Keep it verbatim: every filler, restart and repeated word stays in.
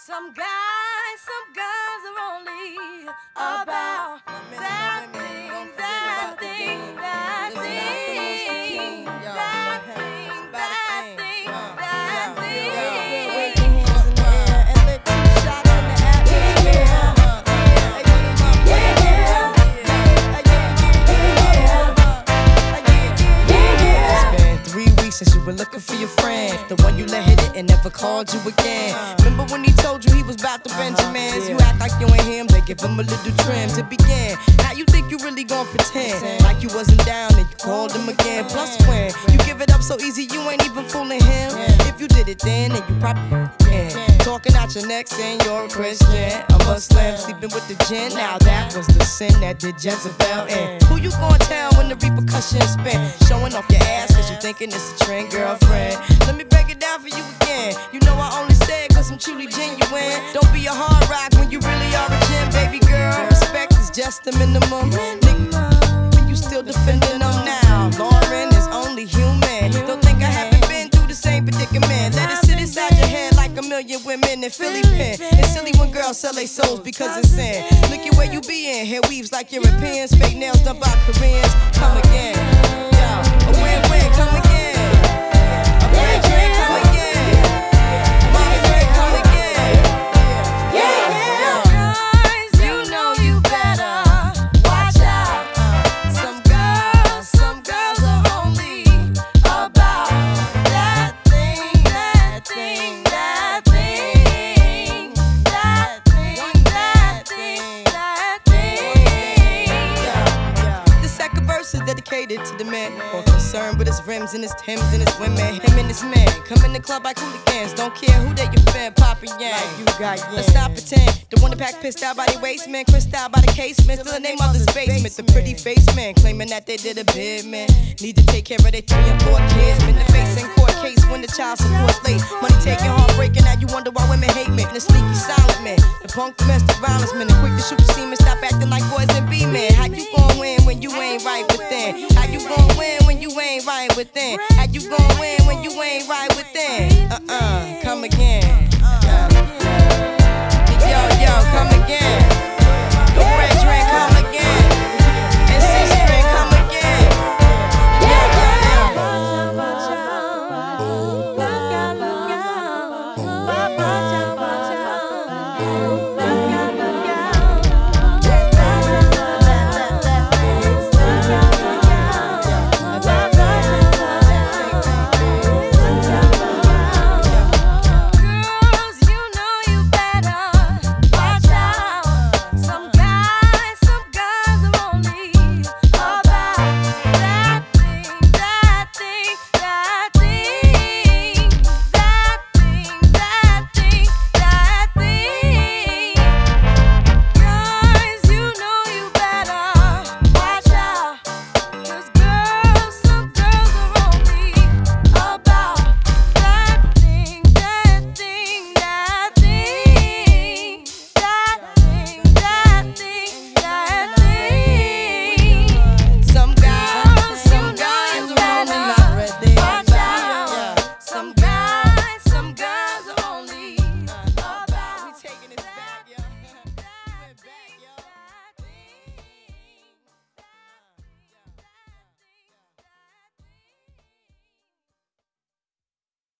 Some guys, some guys are only about that thing, that thing, that thing, that thing, that thing, that thing. Wave your hands in the air and let two shots in the atmosphere. It's been three weeks since you were looking for your friend, the one you let hit it and never called you again. Remember when he told you he was about to Benjamins? You act like you ain't him, they give him a little trim to begin. How you think you really gon' pretend like you wasn't down and you called him again? Plus when you give it up so easy, you ain't even fooling him. If you did it then, then you probably can. Talking out your neck saying you're a Christian, a Muslim, sleeping with the gin. Now that was the sin that did Jezebel in. Who you gon' tell when the repercussions spin? Showing off your ass cause you thinking it's a trend, girlfriend. Let me break it down for you again. You know I only say it cause I'm truly genuine. Don't be a hard rock when you really are a gem, baby girl. Respect is just the minimum. Nigga, you still defending them now. Lauren is only human. Don't think I haven't been through the same predicament. Let it sit inside your head like a million women in Philly pen. It's silly when girls sell their souls because it's sin. Look at where you be in. Hair weaves like Europeans. Fake nails done by Koreans. Come again. Yo, a win-win, come again. A win drink, come again. My friend, come again. Yeah, yeah. Guys, you know you better watch out. Some girls, some girls are only about that thing, that thing, that thing, that thing, that thing, that thing. The second verse is dedicated to the man more concerned with his rims and his Timbs and his women. Him and his man come in the club like hooligans. Don't care who they your fan, poppin' yang. Like you got yang. Let's not pretend. The one that pack pissed out by the waist, man, crissed out by the casement. Still the name of this basement. The pretty face man claiming that they did a bid, man. Need to take care of their three and four kids. Been the face in court case when the child support's late. Money taking, heartbreaking. Now you wonder why women hate men. The sneaky silent man, the punk domestic violence man, the quick to shoot the semen. Stop acting like boys and be men. How you gon' win when you ain't right within? How you gon' win when you ain't right within? How you gon' win when you ain't right within? Uh-uh, come again. Yo, yo, come again.